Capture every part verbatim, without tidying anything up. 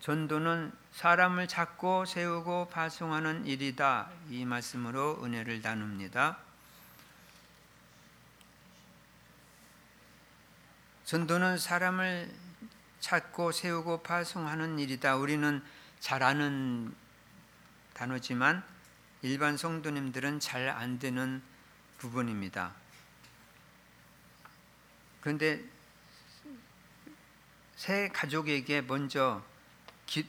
전도는 사람을 찾고 세우고 파송하는 일이다. 이 말씀으로 은혜를 나눕니다. 전도는 사람을 찾고 세우고 파송하는 일이다. 우리는 잘 아는 단어지만 일반 성도님들은 잘 안 되는 부분입니다. 그런데 새 가족에게 먼저 기,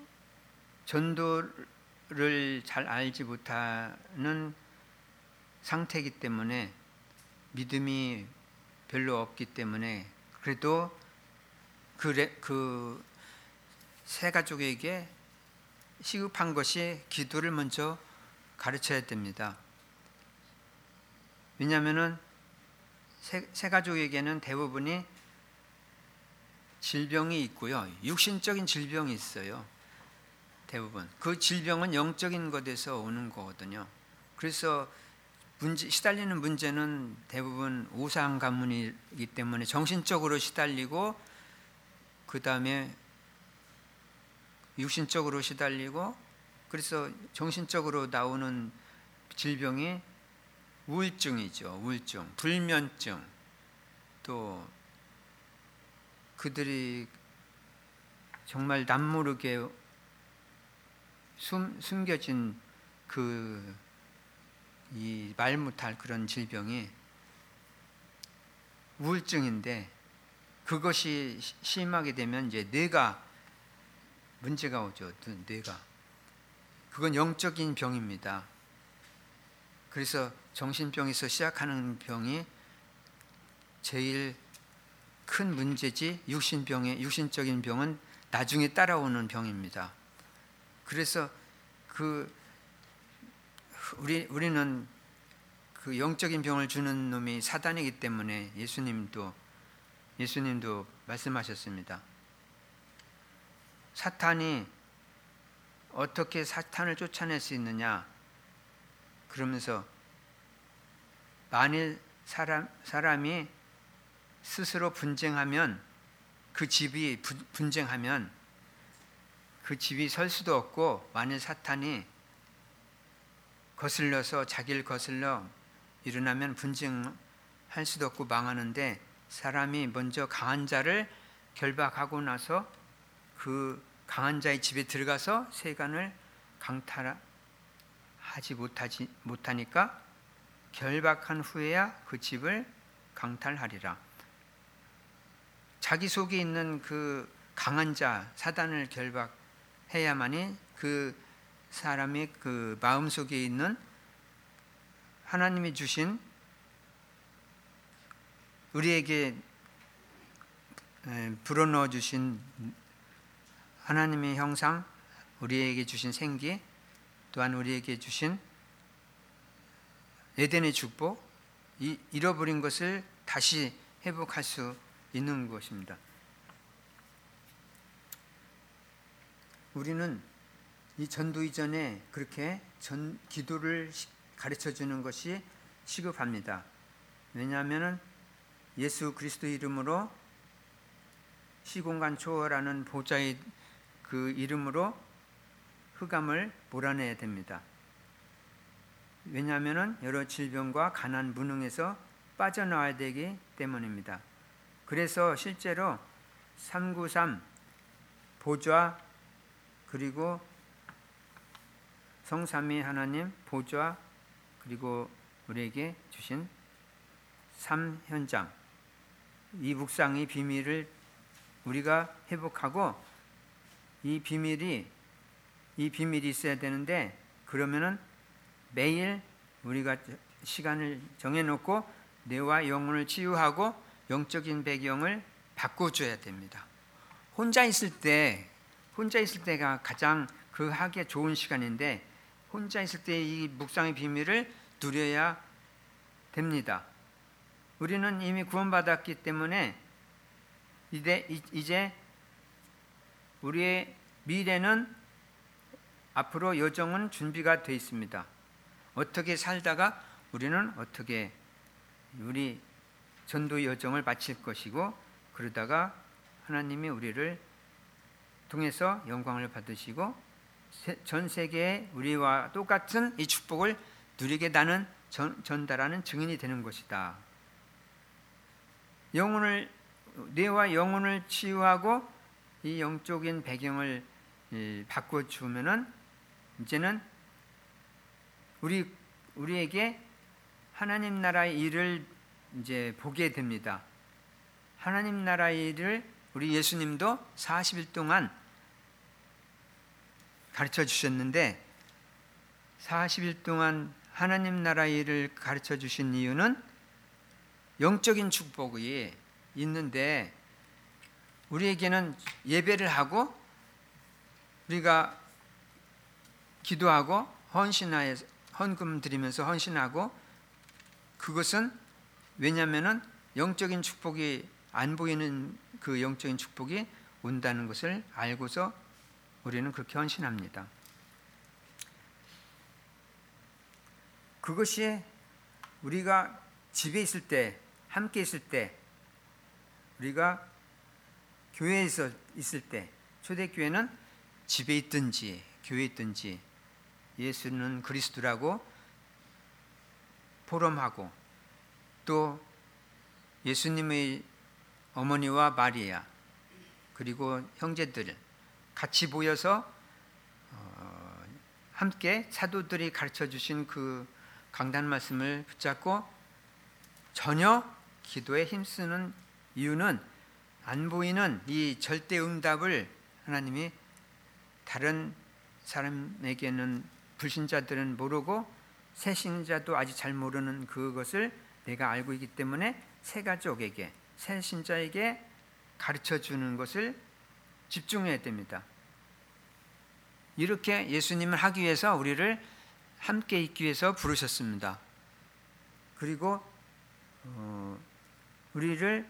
전도를 잘 알지 못하는 상태이기 때문에 믿음이 별로 없기 때문에 그래도 그 새 가족에게 시급한 것이 기도를 먼저 가르쳐야 됩니다. 왜냐하면 새, 새 가족에게는 대부분이 질병이 있고요. 육신적인 질병이 있어요. 대부분. 그 질병은 영적인 것에서 오는 거거든요. 그래서 문제, 시달리는 문제는 대부분 우상 가문이기 때문에 정신적으로 시달리고 그 다음에 육신적으로 시달리고 그래서 정신적으로 나오는 질병이 우울증이죠. 우울증, 불면증, 또 그들이 정말 남모르게 숨, 숨겨진 그 이 말 못할 그런 질병이 우울증인데 그것이 심하게 되면 이제 뇌가 문제가 오죠. 뇌가. 그건 영적인 병입니다. 그래서 정신병에서 시작하는 병이 제일 큰 문제지 육신병의 육신적인 병은 나중에 따라오는 병입니다. 그래서 그 우리 우리는 그 영적인 병을 주는 놈이 사단이기 때문에 예수님도 예수님도 말씀하셨습니다. 사탄이 어떻게 사탄을 쫓아낼 수 있느냐? 그러면서 만일 사람 사람이 스스로 분쟁하면 그 집이 분쟁하면 그 집이 설 수도 없고 만일 사탄이 거슬러서 자기를 거슬러 일어나면 분쟁할 수도 없고 망하는데 사람이 먼저 강한 자를 결박하고 나서 그 강한 자의 집에 들어가서 세간을 강탈하지 못하지 못하니까 결박한 후에야 그 집을 강탈하리라. 자기 속에 있는 그 강한 자 사단을 결박해야만이 그 사람의 그 마음 속에 있는 하나님이 주신 우리에게 불어넣어 주신 하나님의 형상, 우리에게 주신 생기, 또한 우리에게 주신 에덴의 축복, 이 잃어버린 것을 다시 회복할 수 있는 것입니다. 우리는 이 전도 이전에 그렇게 전 기도를 가르쳐 주는 것이 시급합니다. 왜냐하면 예수 그리스도 이름으로 시공간 초월하는 보좌의 그 이름으로 흑암을 몰아내야 됩니다. 왜냐하면 여러 질병과 가난 무능에서 빠져나와야 되기 때문입니다. 그래서 실제로 삼구삼 보좌 그리고 성삼위 하나님 보좌 그리고 우리에게 주신 삼현장 이 묵상의 비밀을 우리가 회복하고 이 비밀이 이 비밀이 있어야 되는데 그러면은 매일 우리가 시간을 정해놓고 뇌와 영혼을 치유하고 영적인 배경을 바꿔줘야 됩니다. 혼자 있을 때 혼자 있을 때가 가장 그 하기에 좋은 시간인데 혼자 있을 때 이 묵상의 비밀을 누려야 됩니다. 우리는 이미 구원받았기 때문에 이제, 이제 우리의 미래는 앞으로 여정은 준비가 되어 있습니다. 어떻게 살다가 우리는 어떻게 우리 전도 여정을 마칠 것이고 그러다가 하나님이 우리를 통해서 영광을 받으시고 전 세계에 우리와 똑같은 이 축복을 누리게 나는 전, 전달하는 증인이 되는 것이다. 영혼을 뇌와 영혼을 치유하고 이 영적인 배경을 바꿔 주면은 이제는 우리 우리에게 하나님 나라의 일을 이제 보게 됩니다. 하나님 나라의 일을 우리 예수님도 사십 일 동안 가르쳐 주셨는데 사십 일 동안 하나님 나라의 일을 가르쳐 주신 이유는 영적인 축복이 있는데 우리에게는 예배를 하고 우리가 기도하고 헌신하여 헌금 드리면서 헌신하고 그것은 왜냐하면은 영적인 축복이 안 보이는 그 영적인 축복이 온다는 것을 알고서 우리는 그렇게 헌신합니다. 그것이 우리가 집에 있을 때 함께 있을 때 우리가 교회에서 있을 때 초대교회는 집에 있든지 교회에 있든지 예수는 그리스도라고 포럼하고 또 예수님의 어머니와 마리아 그리고 형제들 같이 모여서 함께 사도들이 가르쳐 주신 그 강단 말씀을 붙잡고 전혀 기도에 힘쓰는 이유는 안 보이는 이 절대 응답을 하나님이 다른 사람에게는 불신자들은 모르고 새신자도 아직 잘 모르는 그것을 내가 알고 있기 때문에 새가족에게 새신자에게 가르쳐 주는 것을 집중해야 됩니다. 이렇게 예수님을 하기 위해서 우리를 함께 있기 위해서 부르셨습니다. 그리고 어, 우리를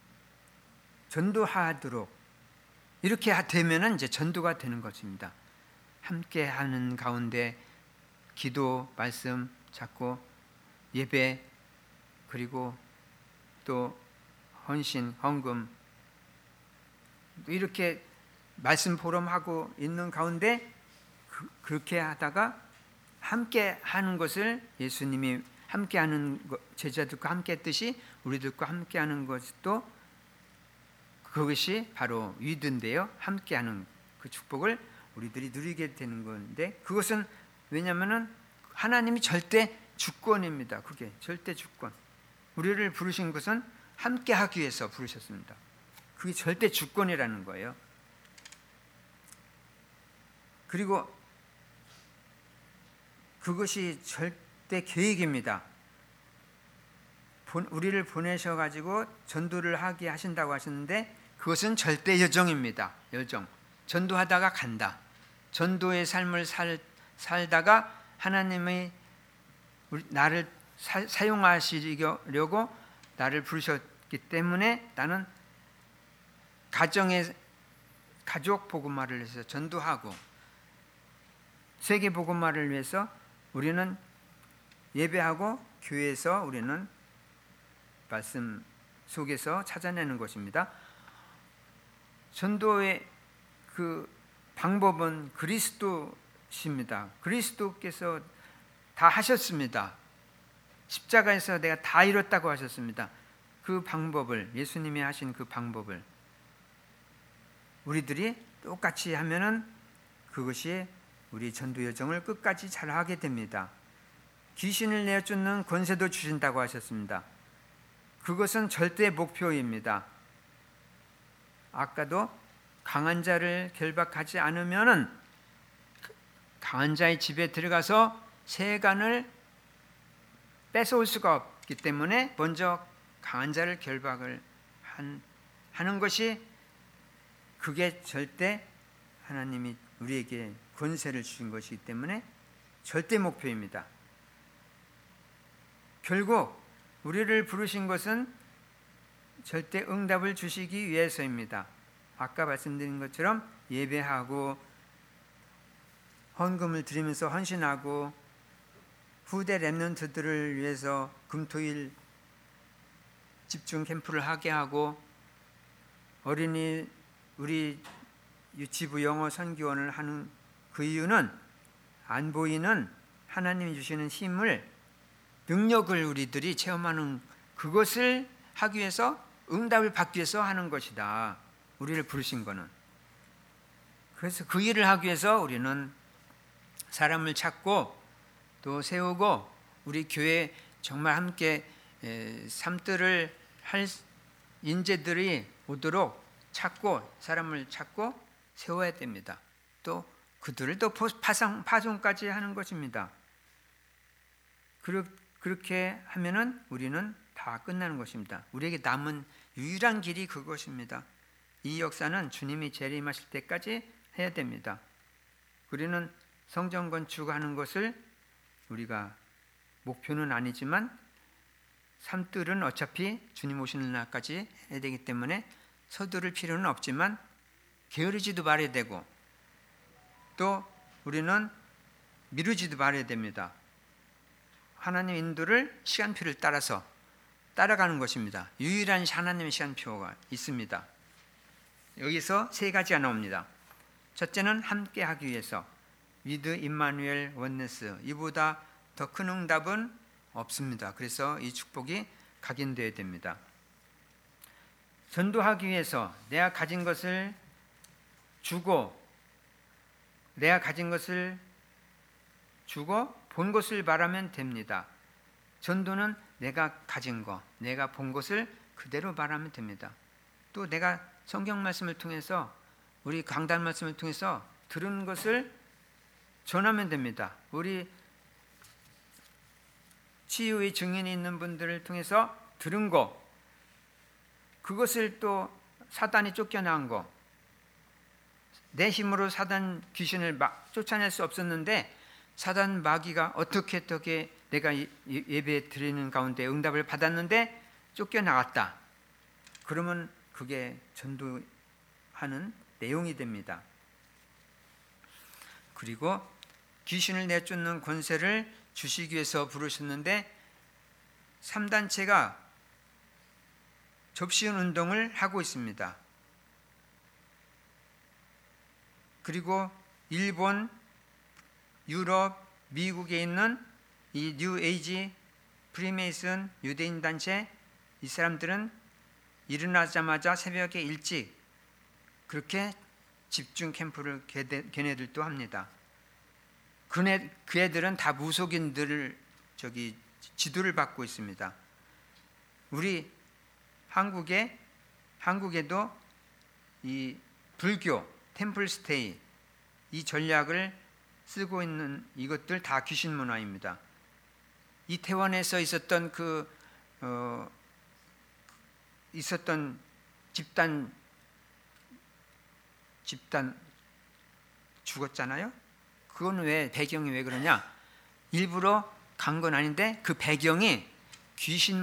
전도하도록 이렇게 되면은 이제 전도가 되는 것입니다. 함께 하는 가운데 기도, 말씀, 잡고 예배 그리고 또 헌신, 헌금 이렇게 말씀 포럼하고 있는 가운데 그, 그렇게 하다가 함께 하는 것을 예수님이 함께 하는 제자들과 함께 했듯이 우리들과 함께 하는 것도 그것이 바로 위드인데요. 함께 하는 그 축복을 우리들이 누리게 되는 건데 그것은 왜냐하면은 하나님이 절대 주권입니다. 그게 절대 주권. 우리를 부르신 것은 함께 하기 위해서 부르셨습니다. 그게 절대 주권이라는 거예요. 그리고 그것이 절대 계획입니다. 우리를 보내셔가지고 전도를 하게 하신다고 하셨는데 그것은 절대 여정입니다. 여정. 전도하다가 간다. 전도의 삶을 살, 살다가 하나님의 우리, 나를 사, 사용하시려고 나를 부르셨기 때문에 나는 가정의 가족 복음화를 위해서 전도하고 세계 복음화를 위해서 우리는 예배하고 교회에서 우리는 말씀 속에서 찾아내는 것입니다. 전도의 그 방법은 그리스도십니다. 그리스도께서 다 하셨습니다. 십자가에서 내가 다 이뤘다고 하셨습니다. 그 방법을 예수님이 하신 그 방법을 우리들이 똑같이 하면은 그것이 우리 전도 여정을 끝까지 잘 하게 됩니다. 귀신을 내쫓는 권세도 주신다고 하셨습니다. 그것은 절대 목표입니다. 아까도 강한 자를 결박하지 않으면은 강한 자의 집에 들어가서 세간을 뺏어올 수가 없기 때문에 먼저 강한 자를 결박을 한, 하는 것이 그게 절대 하나님이 우리에게 권세를 주신 것이기 때문에 절대 목표입니다. 결국 우리를 부르신 것은 절대 응답을 주시기 위해서입니다. 아까 말씀드린 것처럼 예배하고 헌금을 드리면서 헌신하고 후대 렘넌트들을 위해서 금토일 집중 캠프를 하게 하고 어린이 우리 유치부 영어 선교원을 하는 그 이유는 안 보이는 하나님이 주시는 힘을, 능력을 우리들이 체험하는 그것을 하기 위해서, 응답을 받기 위해서 하는 것이다. 우리를 부르신 거는. 그래서 그 일을 하기 위해서 우리는 사람을 찾고 또 세우고, 우리 교회 정말 함께 삶들을 할 인재들이 오도록 찾고, 사람을 찾고 세워야 됩니다. 또 그들을 또 파송, 파송까지 하는 것입니다. 그렇게 하면은 우리는 다 끝나는 것입니다. 우리에게 남은 유일한 길이 그것입니다. 이 역사는 주님이 재림하실 때까지 해야 됩니다. 우리는 성전 건축하는 것을 우리가 목표는 아니지만 삶들은 어차피 주님 오시는 날까지 해야 되기 때문에 서두를 필요는 없지만 게으르지도 말아야 되고, 또 우리는 미루지도 말아야 됩니다. 하나님 인도를 시간표를 따라서 따라가는 것입니다. 유일한 하나님의 시간표가 있습니다. 여기서 세 가지가 나옵니다. 첫째는 함께 하기 위해서, 위드 임마누엘 원네스, 이보다 더 큰 응답은 없습니다. 그래서 이 축복이 각인되어야 됩니다. 전도하기 위해서 내가 가진 것을 주고, 내가 가진 것을 주고 본 것을 말하면 됩니다. 전도는 내가 가진 것, 내가 본 것을 그대로 말하면 됩니다. 또 내가 성경 말씀을 통해서, 우리 강단 말씀을 통해서 들은 것을 전하면 됩니다. 우리 치유의 증인이 있는 분들을 통해서 들은 것, 그것을 또 사단이 쫓겨난 것, 내 힘으로 사단 귀신을 막 쫓아낼 수 없었는데 사단 마귀가 어떻게 어떻게 내가 예배 드리는 가운데 응답을 받았는데 쫓겨나갔다. 그러면 그게 전도하는 내용이 됩니다. 그리고 귀신을 내쫓는 권세를 주시기 위해서 부르셨는데 삼 단체가 접시은 운동을 하고 있습니다. 그리고 일본, 유럽, 미국에 있는 이 뉴 에이지, 프리메이슨, 유대인 단체, 이 사람들은 일어나자마자 새벽에 일찍 그렇게 집중 캠프를 걔네들도 합니다. 그네, 그 애들은 다 무속인들을 저기 지도를 받고 있습니다. 우리 한국에 한국에도 이 불교 템플스테이 이 전략을 쓰고 있는 이것들 다 귀신 문화입니다. 이태원에서 있었던 그 어, 있었던 집단 집단 죽었잖아요. 그건 왜 배경이 왜 그러냐? 일부러 간 건 아닌데 그 배경이 귀신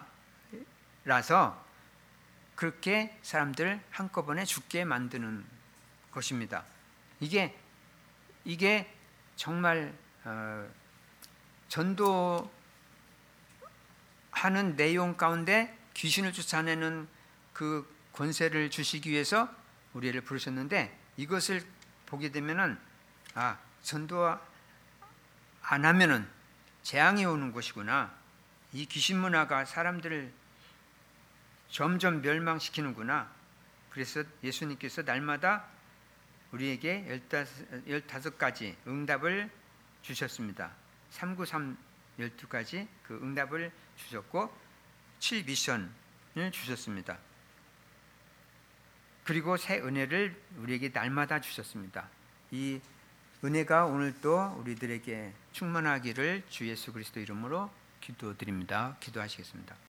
문화라서 그렇게 사람들 한꺼번에 죽게 만드는 것입니다. 이게 이게 정말 어, 전도하는 내용 가운데 귀신을 쫓아내는 그 권세를 주시기 위해서 우리를 부르셨는데, 이것을 보게 되면은 아, 전도 안 하면은 재앙이 오는 것이구나. 이 귀신 문화가 사람들을 점점 멸망시키는구나. 그래서 예수님께서 날마다 우리에게 열다섯 가지 응답을 주셨습니다. 삼구삼 열두 가지 그 응답을 주셨고 칠 미션을 주셨습니다. 그리고 새 은혜를 우리에게 날마다 주셨습니다. 이 은혜가 오늘도 우리들에게 충만하기를 주 예수 그리스도 이름으로 기도드립니다. 기도하시겠습니다.